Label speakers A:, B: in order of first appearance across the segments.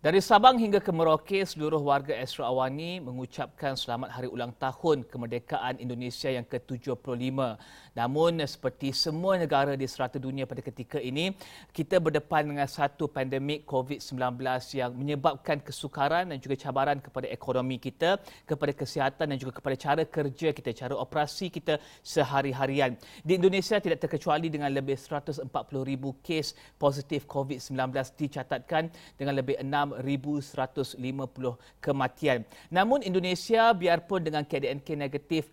A: Dari Sabang hingga ke Merauke, seluruh warga Astra Awani mengucapkan selamat hari ulang tahun kemerdekaan Indonesia yang ke-75. Namun, seperti semua negara di serata dunia pada ketika ini, kita berdepan dengan satu pandemik COVID-19 yang menyebabkan kesukaran dan juga cabaran kepada ekonomi kita, kepada kesihatan dan juga kepada cara kerja kita, cara operasi kita sehari-harian. Di Indonesia tidak terkecuali dengan lebih 140,000 kes positif COVID-19 dicatatkan dengan lebih 6,150 kematian. Namun Indonesia biarpun dengan KDNK negatif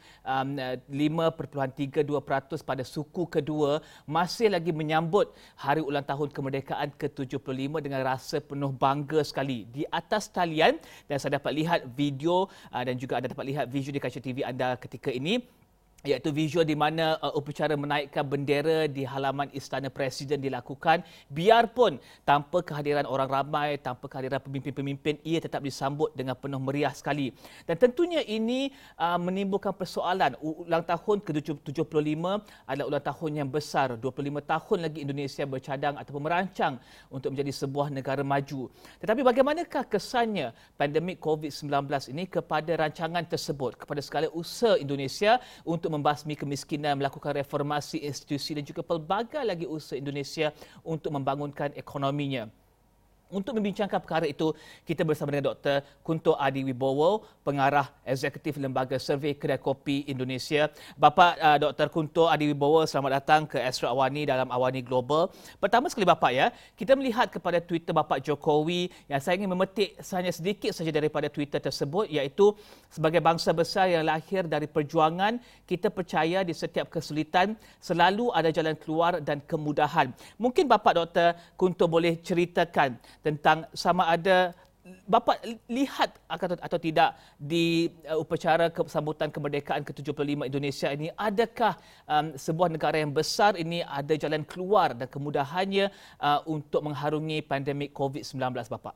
A: 5.32% pada suku kedua masih lagi menyambut hari ulang tahun kemerdekaan ke-75 dengan rasa penuh bangga sekali. Di atas talian dan saya dapat lihat video dan juga anda dapat lihat visual di kaca TV anda ketika ini, iaitu visual di mana upacara menaikkan bendera di halaman Istana Presiden dilakukan. Biarpun tanpa kehadiran orang ramai, tanpa kehadiran pemimpin-pemimpin, ia tetap disambut dengan penuh meriah sekali. Dan tentunya ini menimbulkan persoalan. Ulang tahun ke-75 adalah ulang tahun yang besar. 25 tahun lagi Indonesia bercadang ataupun merancang untuk menjadi sebuah negara maju. Tetapi bagaimanakah kesannya pandemik COVID-19 ini kepada rancangan tersebut, kepada segala usaha Indonesia untuk membasmi kemiskinan, melakukan reformasi institusi dan juga pelbagai lagi usaha Indonesia untuk membangunkan ekonominya. Untuk membincangkan perkara itu, kita bersama dengan Dr. Kunto Adiwibowo, Pengarah Eksekutif Lembaga Survey Kedai Kopi Indonesia. Bapak Dr. Kunto Adiwibowo, selamat datang ke Astra Awani dalam Awani Global. Pertama sekali Bapak ya, kita melihat kepada Twitter Bapak Jokowi yang saya ingin memetik hanya sedikit saja daripada Twitter tersebut, iaitu sebagai bangsa besar yang lahir dari perjuangan, kita percaya di setiap kesulitan selalu ada jalan keluar dan kemudahan. Mungkin Bapak Dr. Kunto boleh ceritakan tentang sama ada Bapak lihat atau tidak di upacara sambutan kemerdekaan ke-75 Indonesia ini, adakah sebuah negara yang besar ini ada jalan keluar dan kemudahannya untuk mengharungi pandemik COVID-19 Bapak?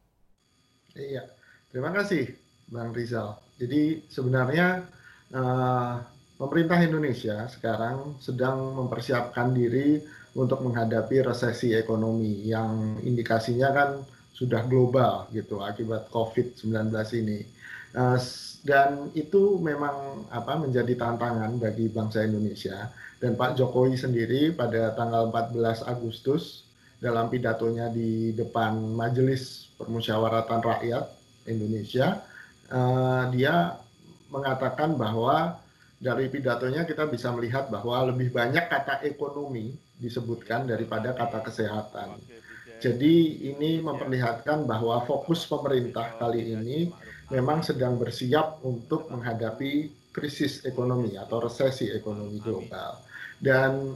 B: Iya, terima kasih Bang Rizal. Jadi sebenarnya pemerintah Indonesia sekarang sedang mempersiapkan diri untuk menghadapi resesi ekonomi yang indikasinya kan sudah global gitu akibat COVID-19 ini. Dan itu memang menjadi tantangan bagi bangsa Indonesia. Dan Pak Jokowi sendiri pada tanggal 14 Agustus dalam pidatonya di depan Majelis Permusyawaratan Rakyat Indonesia, dia mengatakan bahwa dari pidatonya kita bisa melihat bahwa lebih banyak kata ekonomi disebutkan daripada kata kesehatan. Jadi ini memperlihatkan bahwa fokus pemerintah kali ini memang sedang bersiap untuk menghadapi krisis ekonomi atau resesi ekonomi global. Dan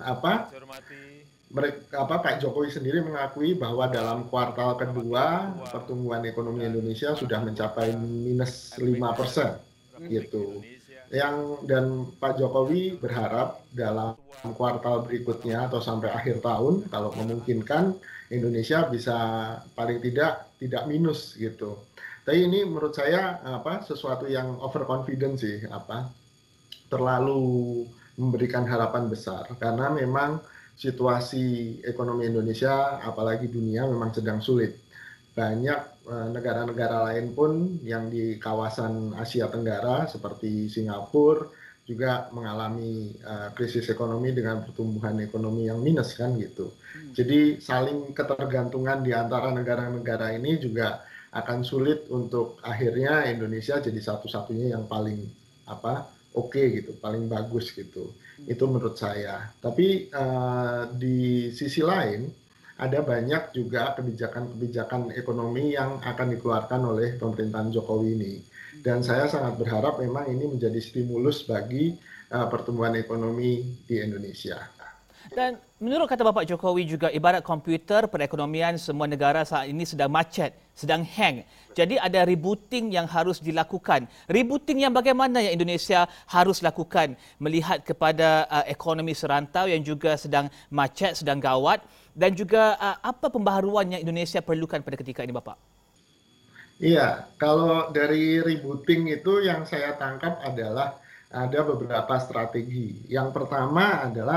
B: Pak Jokowi sendiri mengakui bahwa dalam kuartal kedua pertumbuhan ekonomi Indonesia sudah mencapai minus 5% gitu. Dan Pak Jokowi berharap dalam kuartal berikutnya atau sampai akhir tahun kalau memungkinkan Indonesia bisa paling tidak minus gitu. Tapi ini menurut saya sesuatu yang overconfident sih, terlalu memberikan harapan besar karena memang situasi ekonomi Indonesia apalagi dunia memang sedang sulit. Banyak negara-negara lain pun yang di kawasan Asia Tenggara seperti Singapura juga mengalami krisis ekonomi dengan pertumbuhan ekonomi yang minus kan gitu. Jadi saling ketergantungan di antara negara-negara ini juga akan sulit untuk akhirnya Indonesia jadi satu-satunya yang paling oke gitu, paling bagus gitu. Itu menurut saya. Tapi di sisi lain ada banyak juga kebijakan-kebijakan ekonomi yang akan dikeluarkan oleh pemerintahan Jokowi ini. Dan saya sangat berharap memang ini menjadi stimulus bagi pertumbuhan ekonomi di Indonesia.
A: Dan menurut kata Bapak Jokowi juga, ibarat komputer, perekonomian semua negara saat ini sedang macet, sedang hang. Jadi ada rebooting yang harus dilakukan. Rebooting yang bagaimana yang Indonesia harus lakukan melihat kepada ekonomi serantau yang juga sedang macet, sedang gawat, dan juga apa pembaharuan yang Indonesia perlukan pada ketika ini Bapak?
B: Iya, kalau dari rebooting itu yang saya tangkap adalah ada beberapa strategi. Yang pertama adalah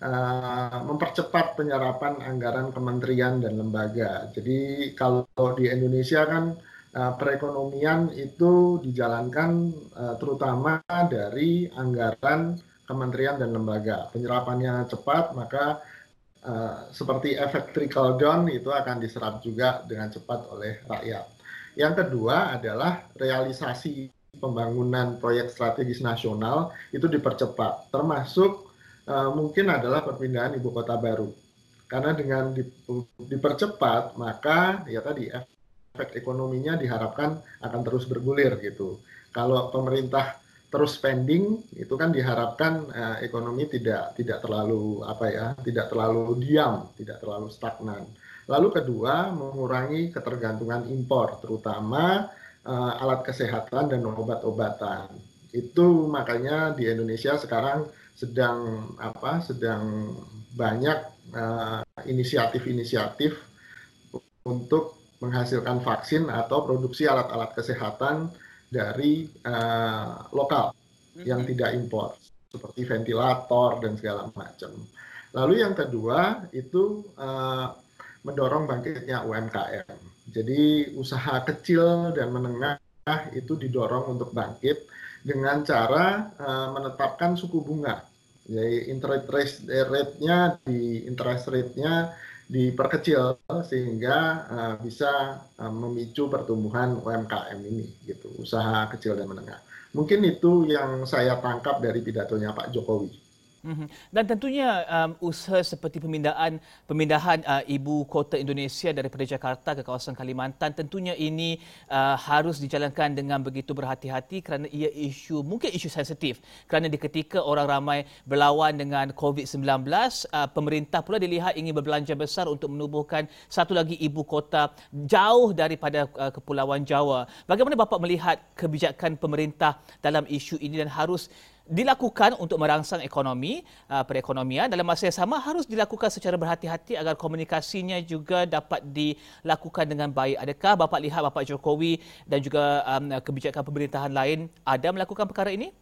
B: mempercepat penyerapan anggaran kementerian dan lembaga. Jadi kalau di Indonesia kan perekonomian itu dijalankan terutama dari anggaran kementerian dan lembaga. Penyerapannya cepat, maka seperti efek trickle down itu akan diserap juga dengan cepat oleh rakyat. Yang kedua adalah realisasi pembangunan proyek strategis nasional itu dipercepat, termasuk mungkin adalah perpindahan ibu kota baru. Karena dengan dipercepat, maka ya tadi efek ekonominya diharapkan akan terus bergulir gitu. Kalau pemerintah terus spending, itu kan diharapkan ekonomi tidak terlalu tidak terlalu diam, tidak terlalu stagnan. Lalu kedua, mengurangi ketergantungan impor, terutama alat kesehatan dan obat-obatan. Itu makanya di Indonesia sekarang sedang banyak inisiatif-inisiatif untuk menghasilkan vaksin atau produksi alat-alat kesehatan dari lokal yang tidak impor, seperti ventilator dan segala macam. Lalu yang kedua itu mendorong bangkitnya UMKM. Jadi usaha kecil dan menengah itu didorong untuk bangkit dengan cara menetapkan suku bunga. Jadi interest rate-nya diperkecil sehingga bisa memicu pertumbuhan UMKM ini gitu, usaha kecil dan menengah. Mungkin itu yang saya tangkap dari pidatonya Pak Jokowi.
A: Dan tentunya usaha seperti pemindahan ibu kota Indonesia daripada Jakarta ke kawasan Kalimantan, tentunya ini harus dijalankan dengan begitu berhati-hati kerana ia mungkin isu sensitif. Kerana di ketika orang ramai berlawan dengan COVID-19, pemerintah pula dilihat ingin berbelanja besar untuk menubuhkan satu lagi ibu kota jauh daripada Kepulauan Jawa. Bagaimana bapa melihat kebijakan pemerintah dalam isu ini dan harus dilakukan untuk merangsang perekonomian, dalam masa yang sama harus dilakukan secara berhati-hati agar komunikasinya juga dapat dilakukan dengan baik. Adakah bapa lihat Bapak Jokowi dan juga kebijakan pemerintahan lain ada melakukan perkara ini?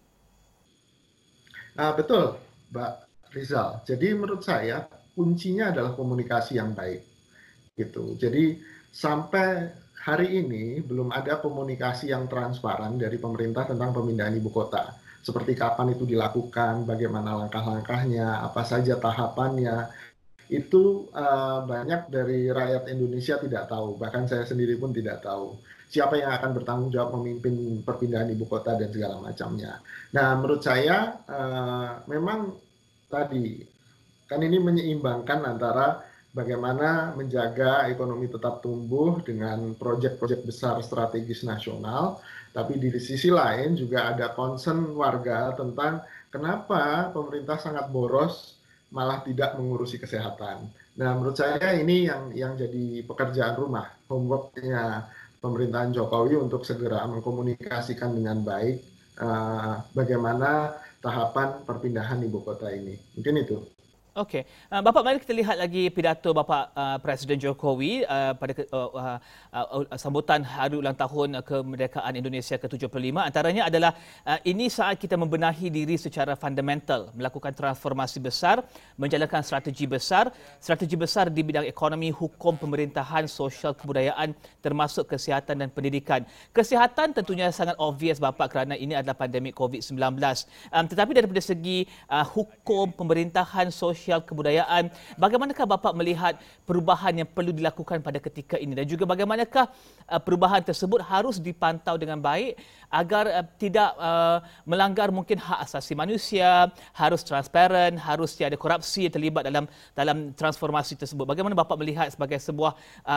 B: Betul, Mbak Rizal. Jadi menurut saya kuncinya adalah komunikasi yang baik. Gitu. Jadi sampai hari ini belum ada komunikasi yang transparan dari pemerintah tentang pemindahan ibu kota. Seperti kapan itu dilakukan, bagaimana langkah-langkahnya, apa saja tahapannya, itu banyak dari rakyat Indonesia tidak tahu, bahkan saya sendiri pun tidak tahu. Siapa yang akan bertanggung jawab memimpin perpindahan ibu kota dan segala macamnya. Nah, menurut saya memang tadi, kan ini menyeimbangkan antara bagaimana menjaga ekonomi tetap tumbuh dengan proyek-proyek besar strategis nasional, tapi di sisi lain juga ada concern warga tentang kenapa pemerintah sangat boros malah tidak mengurusi kesehatan. Nah, menurut saya ini yang jadi pekerjaan rumah, homework-nya pemerintahan Jokowi untuk segera mengkomunikasikan dengan baik bagaimana tahapan perpindahan ibu kota ini. Mungkin itu.
A: Okey, Bapak, mari kita lihat lagi pidato Bapak Presiden Jokowi pada sambutan Hari Ulang Tahun Kemerdekaan Indonesia ke-75. Antaranya adalah ini saat kita membenahi diri secara fundamental, melakukan transformasi besar, menjalankan strategi besar di bidang ekonomi, hukum, pemerintahan, sosial, kebudayaan, termasuk kesihatan dan pendidikan. Kesihatan tentunya sangat obvious Bapak kerana ini adalah pandemik COVID-19. Tetapi daripada segi hukum, pemerintahan, sosial, kebudayaan, bagaimanakah bapa melihat perubahan yang perlu dilakukan pada ketika ini dan juga bagaimanakah perubahan tersebut harus dipantau dengan baik agar tidak melanggar mungkin hak asasi manusia, harus transparan, harus tiada korupsi yang terlibat dalam transformasi tersebut. Bagaimana bapa melihat sebagai sebuah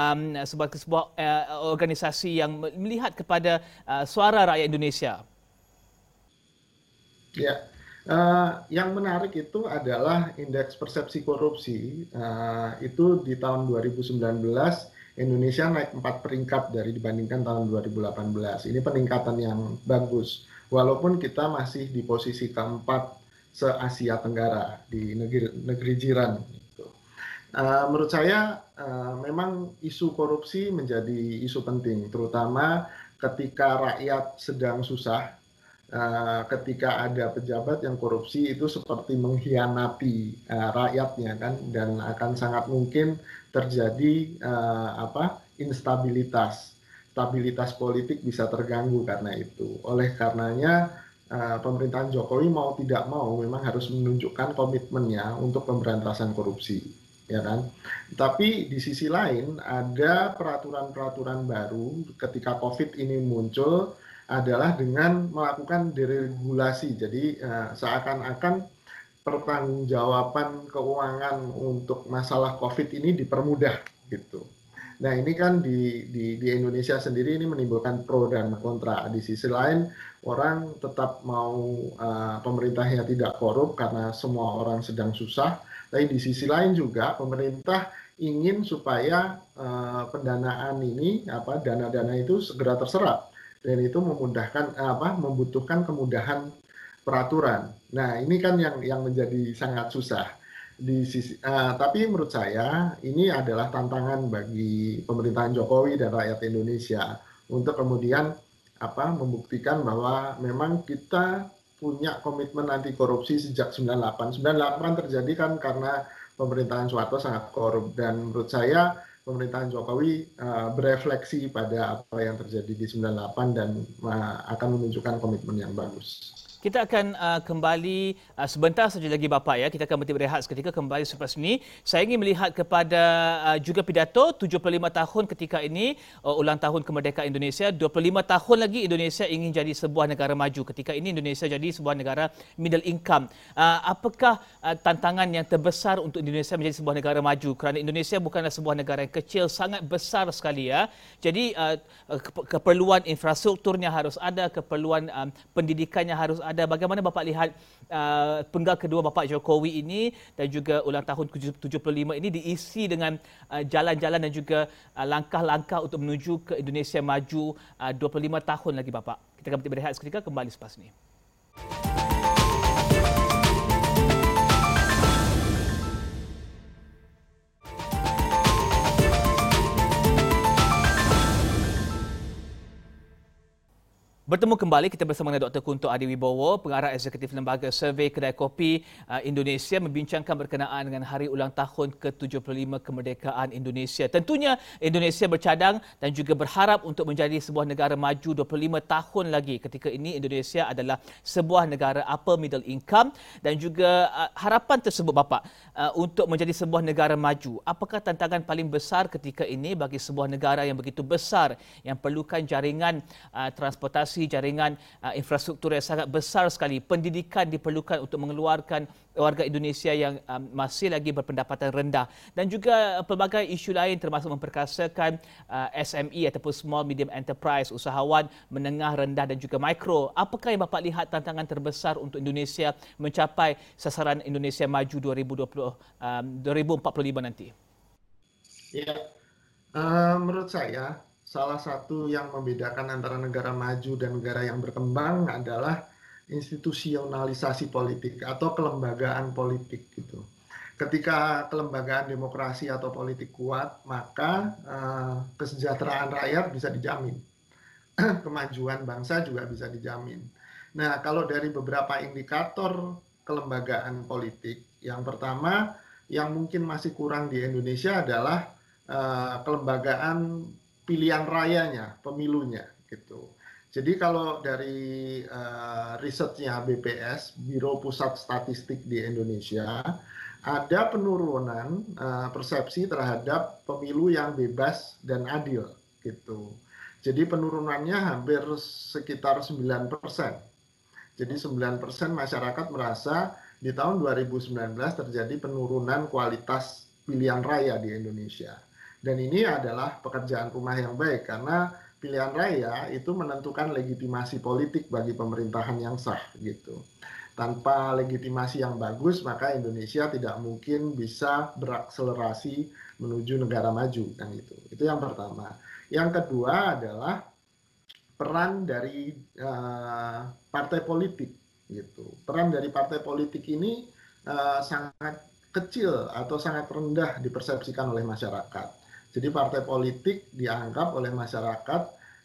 A: organisasi yang melihat kepada suara rakyat Indonesia?
B: Ya. Yang menarik itu adalah indeks persepsi korupsi. Itu di tahun 2019 Indonesia naik 4 peringkat dibandingkan tahun 2018. Ini peningkatan yang bagus. Walaupun kita masih di posisi keempat se-Asia Tenggara di negeri jiran. Menurut saya memang isu korupsi menjadi isu penting, terutama ketika rakyat sedang susah. ketika ada pejabat yang korupsi itu seperti mengkhianati rakyatnya kan, dan akan sangat mungkin terjadi instabilitas, stabilitas politik bisa terganggu karena itu. Oleh karenanya pemerintahan Jokowi mau tidak mau memang harus menunjukkan komitmennya untuk pemberantasan korupsi, ya kan. Tapi di sisi lain ada peraturan-peraturan baru ketika COVID ini muncul adalah dengan melakukan deregulasi. Jadi seakan-akan pertanggungjawaban keuangan untuk masalah COVID ini dipermudah gitu. Nah ini kan di Indonesia sendiri ini menimbulkan pro dan kontra. Di sisi lain orang tetap mau pemerintahnya tidak korup karena semua orang sedang susah. Tapi di sisi lain juga pemerintah ingin supaya pendanaan ini, dana-dana itu segera terserap, dan itu membutuhkan kemudahan peraturan. Nah ini kan yang menjadi sangat susah. Tapi menurut saya ini adalah tantangan bagi pemerintahan Jokowi dan rakyat Indonesia untuk kemudian membuktikan bahwa memang kita punya komitmen anti korupsi sejak 98. 98 terjadi kan karena pemerintahan Soeharto sangat korup, dan menurut saya pemerintahan Jokowi berefleksi pada apa yang terjadi di 98 dan akan menunjukkan komitmen yang bagus.
A: Kita akan kembali sebentar saja lagi Bapak ya. Kita akan berhenti berehat seketika, kembali selepas ini. Saya ingin melihat kepada juga pidato 75 tahun ketika ini ulang tahun kemerdekaan Indonesia. 25 tahun lagi Indonesia ingin jadi sebuah negara maju. Ketika ini Indonesia jadi sebuah negara middle income. Apakah tantangan yang terbesar untuk Indonesia menjadi sebuah negara maju? Kerana Indonesia bukanlah sebuah negara yang kecil, sangat besar sekali ya. Jadi keperluan infrastrukturnya harus ada, keperluan pendidikannya harus ada. Bagaimana Bapak lihat penggal kedua Bapak Jokowi ini dan juga ulang tahun 75 ini diisi dengan jalan-jalan dan juga langkah-langkah untuk menuju ke Indonesia maju 25 tahun lagi Bapak. Kita akan berehat seketika, kembali selepas ini. Bertemu kembali, kita bersama dengan Dr. Kunto Adiwibowo, Pengarah Eksekutif Lembaga Survey Kedai Kopi Indonesia, membincangkan berkenaan dengan hari ulang tahun ke-75 kemerdekaan Indonesia. Tentunya Indonesia bercadang dan juga berharap untuk menjadi sebuah negara maju 25 tahun lagi. Ketika ini Indonesia adalah sebuah negara upper middle income, dan juga harapan tersebut Bapak untuk menjadi sebuah negara maju. Apakah tantangan paling besar ketika ini bagi sebuah negara yang begitu besar, yang perlukan jaringan transportasi, jaringan infrastruktur yang sangat besar sekali. Pendidikan diperlukan untuk mengeluarkan warga Indonesia yang masih lagi berpendapatan rendah, dan juga pelbagai isu lain termasuk memperkasakan SME ataupun small medium enterprise, usahawan menengah rendah dan juga mikro. Apakah yang Bapak lihat tantangan terbesar untuk Indonesia mencapai sasaran Indonesia maju 2045 nanti?
B: Ya, menurut saya salah satu yang membedakan antara negara maju dan negara yang berkembang adalah institusionalisasi politik atau kelembagaan politik gitu. Ketika kelembagaan demokrasi atau politik kuat, maka kesejahteraan rakyat bisa dijamin. Kemajuan bangsa juga bisa dijamin. Nah, kalau dari beberapa indikator kelembagaan politik, yang pertama yang mungkin masih kurang di Indonesia adalah kelembagaan pilihan rayanya, pemilunya gitu. Jadi kalau dari risetnya BPS, Biro Pusat Statistik di Indonesia, ada penurunan persepsi terhadap pemilu yang bebas dan adil gitu. Jadi penurunannya hampir sekitar 9%. Jadi 9% masyarakat merasa di tahun 2019 terjadi penurunan kualitas pilihan raya di Indonesia. Dan ini adalah pekerjaan rumah yang baik, karena pilihan raya itu menentukan legitimasi politik bagi pemerintahan yang sah gitu. Tanpa legitimasi yang bagus, maka Indonesia tidak mungkin bisa berakselerasi menuju negara maju kan itu. Itu yang pertama. Yang kedua adalah peran dari partai politik gitu. Peran dari partai politik ini sangat kecil atau sangat rendah dipersepsikan oleh masyarakat. Jadi partai politik dianggap oleh masyarakat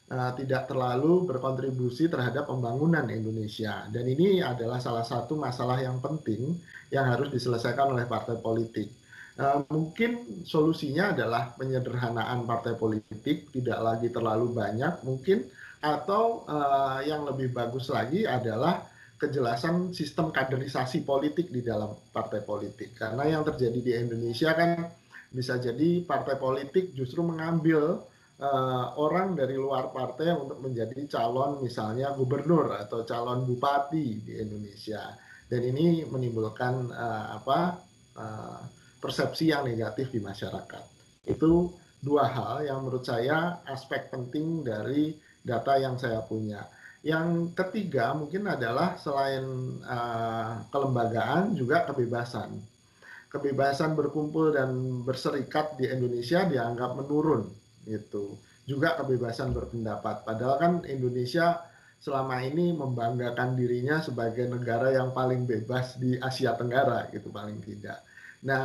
B: tidak terlalu berkontribusi terhadap pembangunan Indonesia. Dan ini adalah salah satu masalah yang penting yang harus diselesaikan oleh partai politik. Mungkin solusinya adalah penyederhanaan partai politik, tidak lagi terlalu banyak mungkin, atau yang lebih bagus lagi adalah kejelasan sistem kaderisasi politik di dalam partai politik. Karena yang terjadi di Indonesia kan bisa jadi partai politik justru mengambil orang dari luar partai untuk menjadi calon misalnya gubernur atau calon bupati di Indonesia. Dan ini menimbulkan uh, persepsi yang negatif di masyarakat. Itu dua hal yang menurut saya aspek penting dari data yang saya punya. Yang ketiga mungkin adalah selain kelembagaan juga kebebasan. Kebebasan berkumpul dan berserikat di Indonesia dianggap menurun gitu. Juga kebebasan berpendapat. Padahal kan Indonesia selama ini membanggakan dirinya sebagai negara yang paling bebas di Asia Tenggara gitu paling tidak. Nah,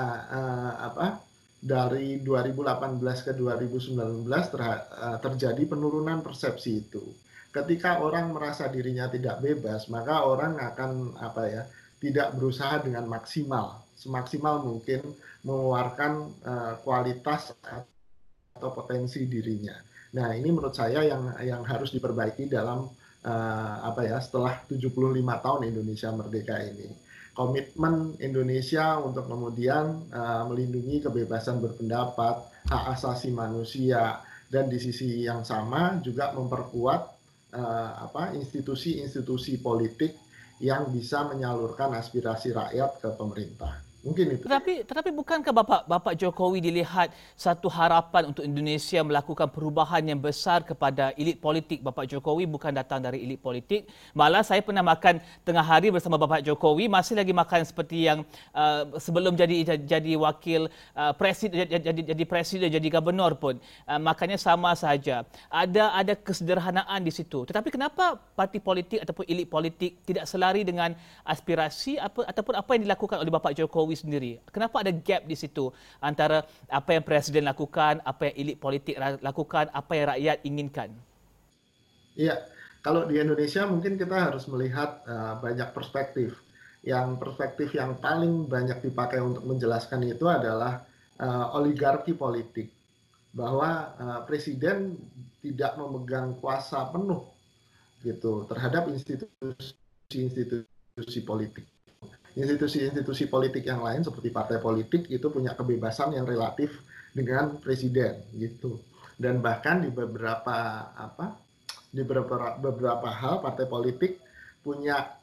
B: dari 2018 ke 2019 terjadi penurunan persepsi itu. Ketika orang merasa dirinya tidak bebas, maka orang akan tidak berusaha dengan maksimal, semaksimal mungkin mengeluarkan kualitas atau potensi dirinya. Nah, ini menurut saya yang harus diperbaiki dalam setelah 75 tahun Indonesia merdeka ini. Komitmen Indonesia untuk kemudian melindungi kebebasan berpendapat, hak asasi manusia, dan di sisi yang sama juga memperkuat institusi-institusi politik yang bisa menyalurkan aspirasi rakyat ke pemerintah. Mungkin itu.
A: Tetapi bukankah Bapak Jokowi dilihat satu harapan untuk Indonesia melakukan perubahan yang besar kepada elit politik? Bapak Jokowi bukan datang dari elit politik. Malah saya pernah makan tengah hari bersama Bapak Jokowi, masih lagi makan seperti yang sebelum jadi wakil presiden, jadi presiden, jadi gubernur pun makannya sama saja. Ada kesederhanaan di situ. Tetapi kenapa parti politik ataupun elit politik tidak selari dengan aspirasi ataupun apa yang dilakukan oleh Bapak Jokowi sendiri? Kenapa ada gap di situ antara apa yang presiden lakukan, apa yang elit politik lakukan, apa yang rakyat inginkan?
B: Iya, kalau di Indonesia mungkin kita harus melihat banyak perspektif. Yang perspektif yang paling banyak dipakai untuk menjelaskan itu adalah oligarki politik. Bahwa presiden tidak memegang kuasa penuh gitu terhadap institusi politik. Institusi-institusi politik yang lain seperti partai politik itu punya kebebasan yang relatif dengan presiden gitu. Dan bahkan di beberapa hal partai politik punya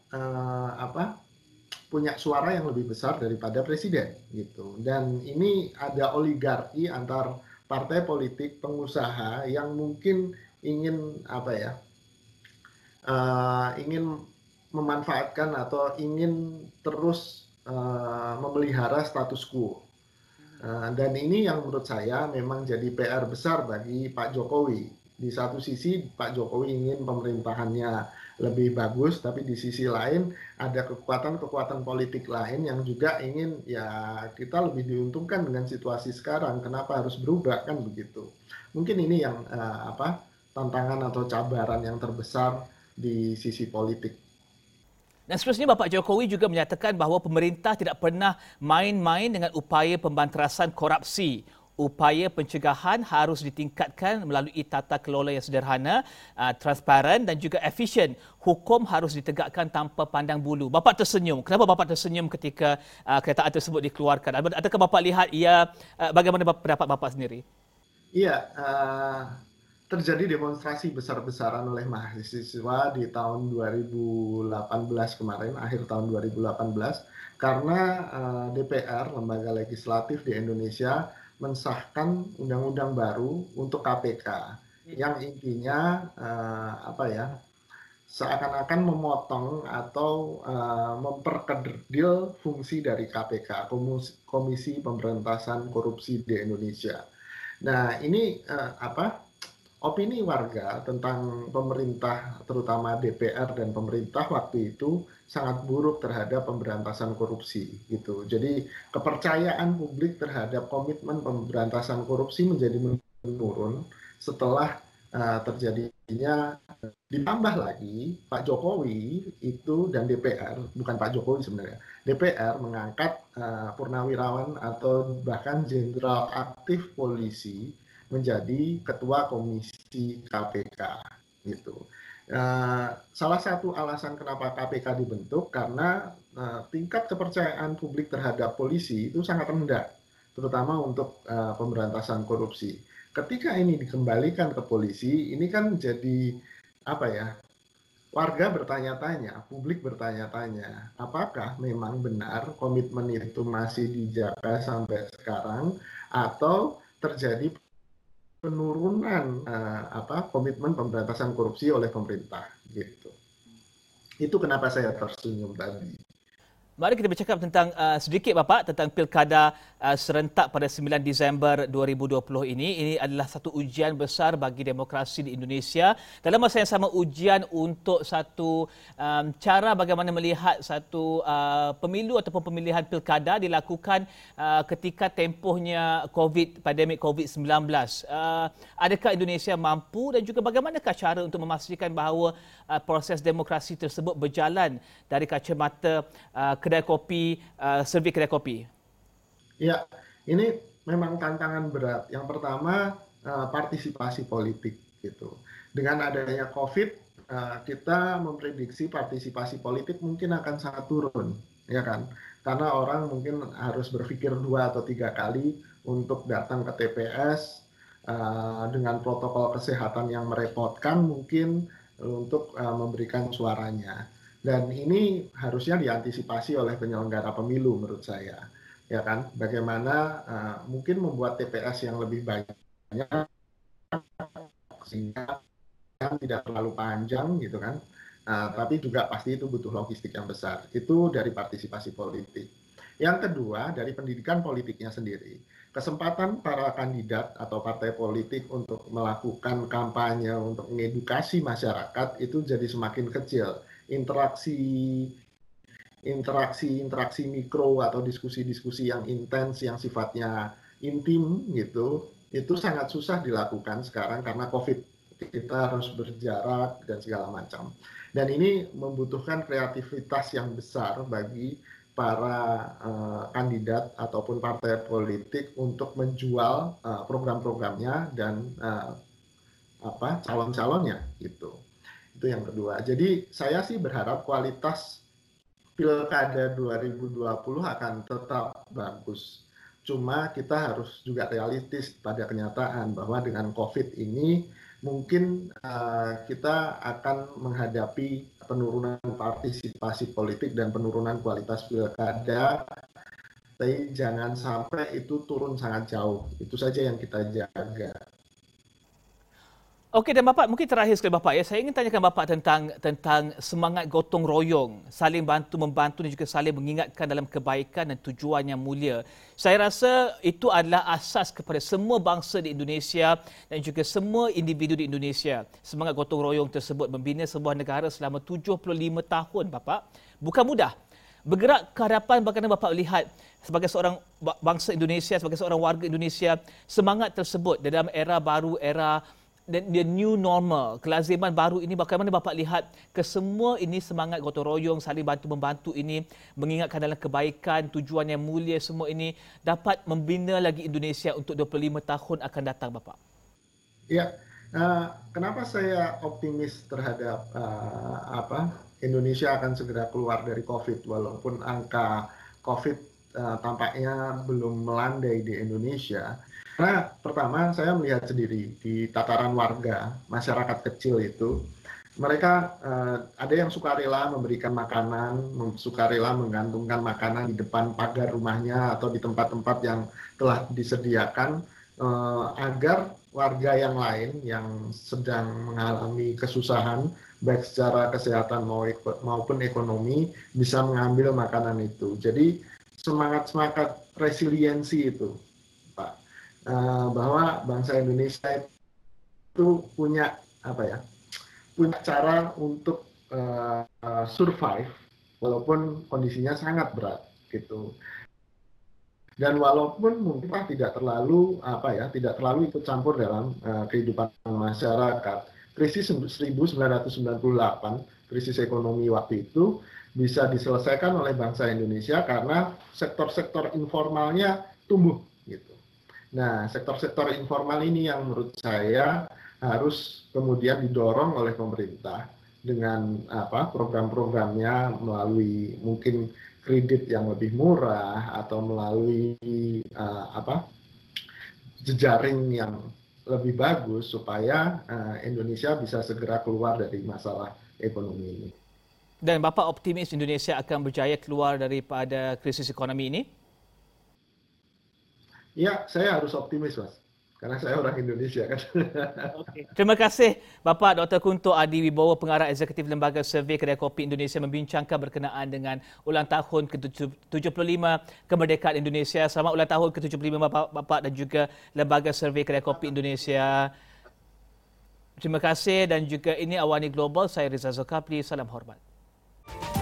B: punya suara yang lebih besar daripada presiden gitu. Dan ini ada oligarki antar partai politik pengusaha yang mungkin ingin ingin memanfaatkan atau ingin terus memelihara status quo. Dan ini yang menurut saya memang jadi PR besar bagi Pak Jokowi. Di satu sisi Pak Jokowi ingin pemerintahannya lebih bagus, tapi di sisi lain ada kekuatan-kekuatan politik lain yang juga ingin ya kita lebih diuntungkan dengan situasi sekarang. Kenapa harus berubah kan begitu? Mungkin ini yang tantangan atau cabaran yang terbesar di sisi politik.
A: Dan seterusnya Bapak Jokowi juga menyatakan bahawa pemerintah tidak pernah main-main dengan upaya pembanterasan korupsi. Upaya pencegahan harus ditingkatkan melalui tata kelola yang sederhana, transparan dan juga efisien. Hukum harus ditegakkan tanpa pandang bulu. Bapak tersenyum. Kenapa Bapak tersenyum ketika kenyataan tersebut dikeluarkan? Adakah Bapak lihat bagaimana pendapat Bapak sendiri?
B: Iya, terjadi demonstrasi besar-besaran oleh mahasiswa di tahun 2018 kemarin, akhir tahun 2018, karena DPR, lembaga legislatif di Indonesia, mensahkan undang-undang baru untuk KPK, yang intinya seakan-akan memotong atau memperkerdil fungsi dari KPK, Komisi Pemberantasan Korupsi di Indonesia. Nah, ini opini warga tentang pemerintah, terutama DPR dan pemerintah waktu itu sangat buruk terhadap pemberantasan korupsi gitu. Jadi kepercayaan publik terhadap komitmen pemberantasan korupsi menjadi menurun setelah terjadinya. Ditambah lagi Pak Jokowi itu dan DPR, bukan Pak Jokowi sebenarnya, DPR mengangkat purnawirawan atau bahkan jenderal aktif polisi menjadi ketua komisi KPK gitu. Salah satu alasan kenapa KPK dibentuk karena tingkat kepercayaan publik terhadap polisi itu sangat rendah, terutama untuk pemberantasan korupsi. Ketika ini dikembalikan ke polisi, ini kan jadi apa ya? Warga bertanya-tanya, publik bertanya-tanya, apakah memang benar komitmen itu masih dijaga sampai sekarang atau terjadi penurunan komitmen pemberantasan korupsi oleh pemerintah gitu. Itu kenapa saya tersenyum tadi.
A: Mari kita bercakap tentang sedikit Bapak tentang pilkada serentak pada 9 Disember 2020 ini. Ini adalah satu ujian besar bagi demokrasi di Indonesia. Dalam masa yang sama ujian untuk satu cara bagaimana melihat satu pemilu ataupun pemilihan pilkada dilakukan ketika tempohnya pandemik COVID-19. Adakah Indonesia mampu dan juga bagaimanakah cara untuk memastikan bahawa proses demokrasi tersebut berjalan dari kacamata kedai kopi, servis kedai kopi?
B: Ya, ini memang tantangan berat. Yang pertama partisipasi politik gitu. Dengan adanya COVID, kita memprediksi partisipasi politik mungkin akan sangat turun, ya kan? Karena orang mungkin harus berpikir 2 atau 3 kali untuk datang ke TPS dengan protokol kesehatan yang merepotkan mungkin untuk memberikan suaranya. Dan ini harusnya diantisipasi oleh penyelenggara pemilu menurut saya, ya kan? Bagaimana mungkin membuat TPS yang lebih banyak sehingga tidak terlalu panjang gitu kan? Tapi juga pasti itu butuh logistik yang besar. Itu dari partisipasi politik. Yang kedua dari pendidikan politiknya sendiri. Kesempatan para kandidat atau partai politik untuk melakukan kampanye untuk mengedukasi masyarakat itu jadi semakin kecil. Interaksi mikro atau diskusi-diskusi yang intens yang sifatnya intim gitu itu sangat susah dilakukan sekarang karena COVID. Kita harus berjarak dan segala macam. Dan ini membutuhkan kreativitas yang besar bagi para kandidat ataupun partai politik untuk menjual program-programnya dan calon-calonnya gitu. Itu yang kedua. Jadi saya sih berharap kualitas pilkada 2020 akan tetap bagus. Cuma kita harus juga realistis pada kenyataan bahwa dengan COVID ini mungkin kita akan menghadapi penurunan partisipasi politik dan penurunan kualitas pilkada. Tapi jangan sampai itu turun sangat jauh. Itu saja yang kita jaga.
A: Okey, dan Bapak, mungkin terakhir sekali Bapak ya, saya ingin tanyakan Bapak tentang semangat gotong royong, saling bantu membantu dan juga saling mengingatkan dalam kebaikan dan tujuan yang mulia. Saya rasa itu adalah asas kepada semua bangsa di Indonesia dan juga semua individu di Indonesia. Semangat gotong royong tersebut membina sebuah negara selama 75 tahun Bapak. Bukan mudah. Bergerak ke hadapan, bagaimana Bapak lihat sebagai seorang bangsa Indonesia, sebagai seorang warga Indonesia, semangat tersebut dalam era baru, era the new normal, kelaziman baru ini, bagaimana Bapak lihat kesemua ini semangat gotong royong, saling bantu-membantu ini, mengingatkan dalam kebaikan, tujuan yang mulia, semua ini dapat membina lagi Indonesia untuk 25 tahun akan datang, Bapak?
B: Ya, kenapa saya optimis terhadap Indonesia akan segera keluar dari COVID, walaupun angka COVID tampaknya belum melandai di Indonesia. Karena pertama saya melihat sendiri di tataran warga, masyarakat kecil itu, mereka ada yang sukarela memberikan makanan, sukarela menggantungkan makanan di depan pagar rumahnya atau di tempat-tempat yang telah disediakan agar warga yang lain yang sedang mengalami kesusahan baik secara kesehatan maupun ekonomi bisa mengambil makanan itu. Jadi semangat resiliensi itu, Pak. Bahwa bangsa Indonesia itu punya cara untuk survive walaupun kondisinya sangat berat gitu. Dan walaupun mungkin tidak terlalu tidak terlalu ikut campur dalam kehidupan masyarakat, krisis 1998, krisis ekonomi waktu itu bisa diselesaikan oleh bangsa Indonesia karena sektor-sektor informalnya tumbuh gitu. Nah, sektor-sektor informal ini yang menurut saya harus kemudian didorong oleh pemerintah dengan program-programnya melalui mungkin kredit yang lebih murah atau melalui jejaring yang lebih bagus supaya Indonesia bisa segera keluar dari masalah ekonomi ini.
A: Dan Bapak optimis Indonesia akan berjaya keluar daripada krisis ekonomi ini?
B: Ya, saya harus optimis, Mas. Karena saya orang Indonesia kan.
A: Okay. Terima kasih Bapak Dr. Kunto Adi Wibowo, Pengarah Eksekutif Lembaga Survey Kedai Kopi Indonesia membincangkan berkenaan dengan ulang tahun ke-75 kemerdekaan Indonesia. Selamat ulang tahun ke-75 Bapak dan juga Lembaga Survey Kedai Kopi Indonesia. Terima kasih dan juga ini Awani Global. Saya Rizal Zulkafli. Salam hormat.